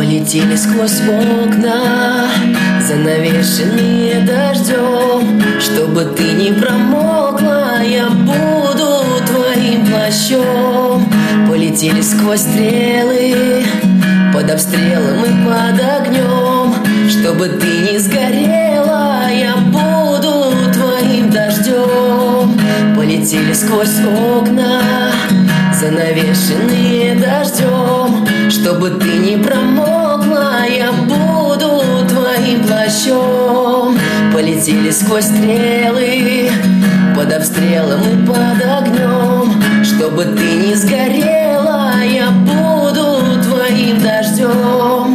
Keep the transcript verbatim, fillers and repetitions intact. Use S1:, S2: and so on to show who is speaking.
S1: Полетели сквозь окна, занавешенные дождем. Чтобы ты не промокла, я буду твоим плащом. Полетели сквозь стрелы, под обстрелом и под огнем. Чтобы ты не сгорела, я буду твоим дождем. Полетели сквозь окна, занавешенные дождем. Чтобы ты не промокла, я буду твоим плащом. Полетели сквозь стрелы, под обстрелом и под огнем. Чтобы ты не сгорела, я буду твоим дождем.